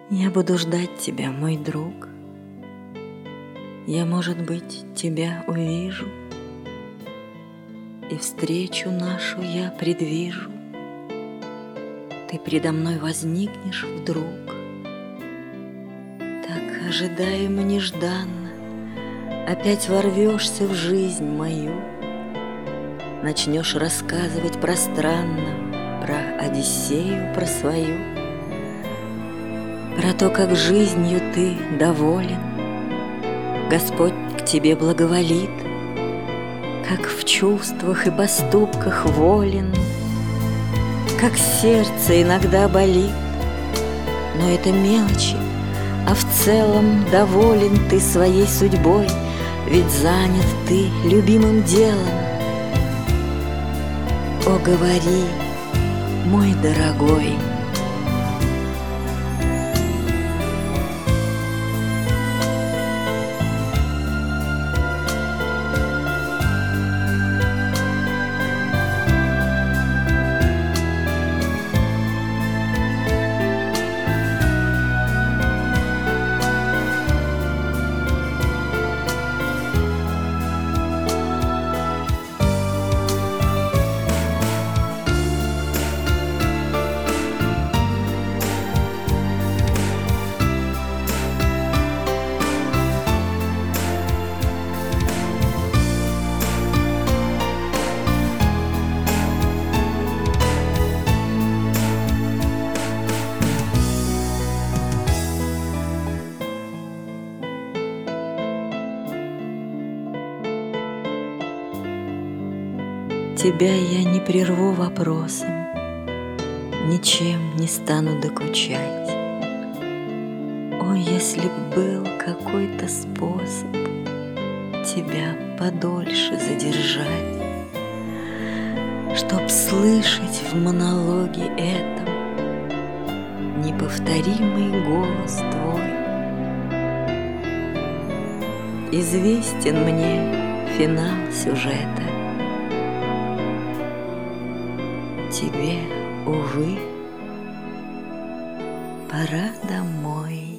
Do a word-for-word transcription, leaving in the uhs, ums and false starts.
Я буду ждать тебя, мой друг. Я, может быть, тебя увижу, и встречу нашу я предвижу. Ты предо мной возникнешь вдруг, так ожидаемо нежданно, опять ворвешься в жизнь мою, начнешь рассказывать пространно про Одиссею, про свою, про то, как жизнью ты доволен, Господь к тебе благоволит, как в чувствах и поступках волен, как сердце иногда болит. Но это мелочи, а в целом доволен ты своей судьбой, ведь занят ты любимым делом. О, говори, мой дорогой. Тебя я не прерву вопросом, ничем не стану докучать. О, если б был какой-то способ тебя подольше задержать, чтоб слышать в монологе этом неповторимый голос твой. Известен мне финал сюжета. Тебе, увы, пора домой.